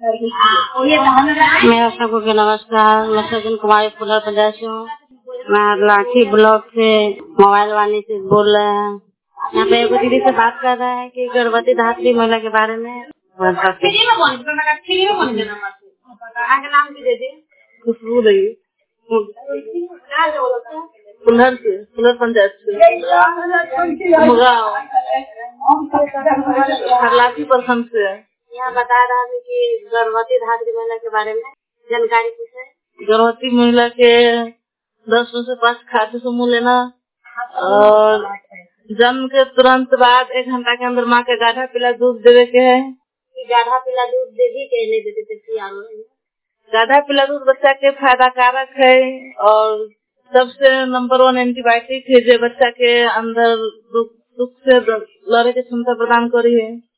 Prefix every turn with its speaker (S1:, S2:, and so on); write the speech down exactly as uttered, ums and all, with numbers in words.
S1: मेरा सबको के नमस्कार। मैं सजन कुमारी फुलर पंजाब से हूँ। मैं लाठी ब्लॉक से मोबाइल वाली से बोल रहे हैं। यहाँ पे एक दीदी से बात कर रहे हैं कि गर्भवती धात्री महिला के बारे में। आगे नाम भी दे दी। खुशबू रही फुलर से फुलर पंचायत से लाठी प्रखंड से। यहाँ बता रहा है कि गर्भवती धात्री महिला के बारे में जानकारी पूछे। गर्भवती महिला के दस में से पाँच खाते समूह लेना और जन्म के तुरंत बाद एक घंटा के अंदर माँ के गाढ़ा पीला दूध देवे के है। गाढ़ा पीला दूध दे भी के नहीं देते थे। गाढ़ा पीला दूध बच्चा के फायदा कारक है और सबसे नंबर वन एंटीबायोटिक है जो बच्चा के अंदर दुख से लड़े की क्षमता प्रदान करी है।